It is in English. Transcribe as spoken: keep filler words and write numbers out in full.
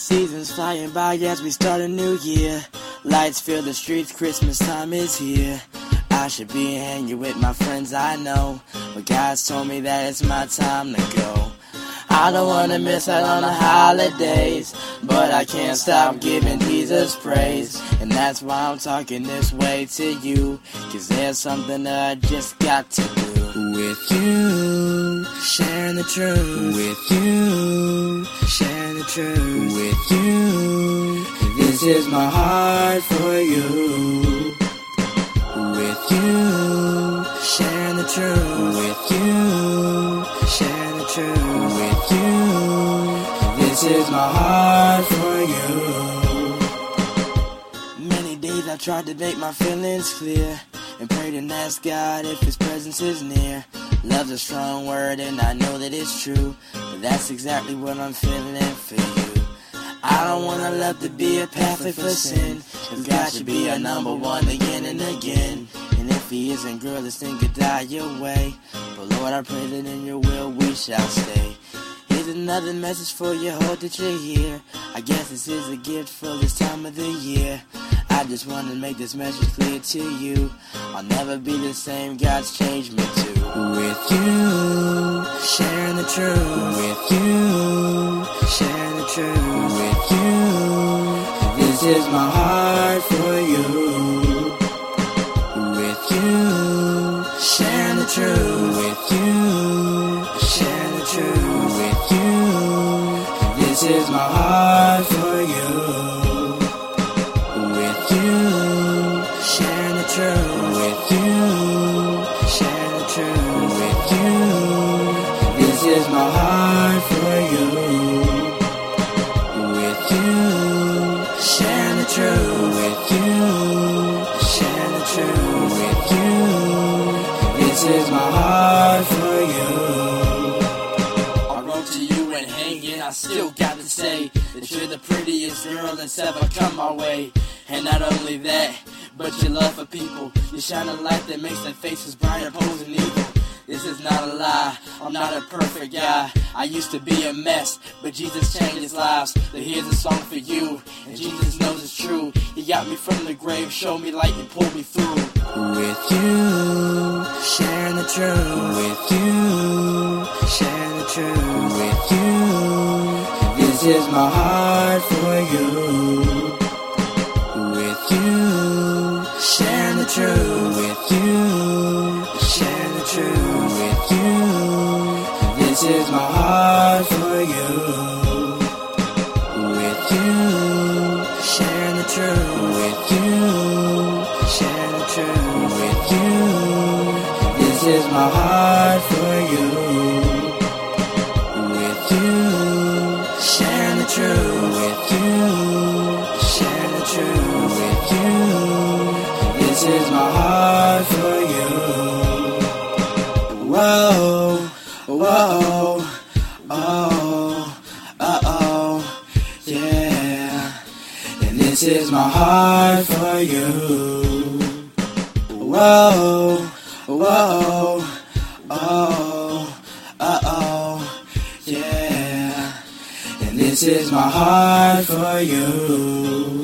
Seasons flying by as we start a new year. Lights fill the streets, Christmas time is here. I should be hanging with my friends I know, but God's told me that it's my time to go. I don't wanna miss out on the holidays, but I can't stop giving Jesus praise. And that's why I'm talking this way to you, cause there's something that I just got to do. With you, sharing the truth. With you, sharing the truth. With you, this is my heart for you. With you, sharing the truth. With you, sharing the truth. With you, this is my heart for you. Many days I've tried to make my feelings clear, and prayed and asked God if His presence is near. Love's a strong word and I know that it's true, but that's exactly what I'm feeling for you. I don't want our love to be a pathway for sin, cause God should be our number one again and again. And if He isn't, girl, this thing could die your way, but Lord, I pray that in your will we shall stay. Here's another message for you, hope that you're here. I guess this is a gift for this time of the year. I just want to make this message clear to you. I'll never be the same, God's changed me too. With you, sharing the truth. With you, sharing the truth. With you, this is my heart for you. With you, sharing the truth. With you, sharing the truth. With you, this is my heart for you. With you, sharing the truth. With you, sharing the truth. With you, this is my heart for you. With you, sharing the truth. With you, sharing the truth. With you, this is my heart for you. I wrote to you and hanging, I still got to say that you're the prettiest girl that's ever come my way. And not only that, but your love for people. You shine a light that makes their faces bright, opposing evil. This is not a lie, I'm not a perfect guy. I used to be a mess, but Jesus changed lives. So here's a song for you, and Jesus knows it's true. He got me from the grave, showed me light and pulled me through. With you, sharing the truth. With you, sharing the truth. With you, this is my heart for you. With you, sharing the truth. With you, sharing the truth. With you, this is my heart for you. With you, sharing the truth. With you, sharing the truth. With you, this is my heart for you. With you, sharing the truth. With you, sharing the truth. With you, this is my heart for you. Whoa, whoa, oh, uh-oh, yeah. And this is my heart for you. Whoa, whoa, oh, uh-oh, yeah. And this is my heart for you.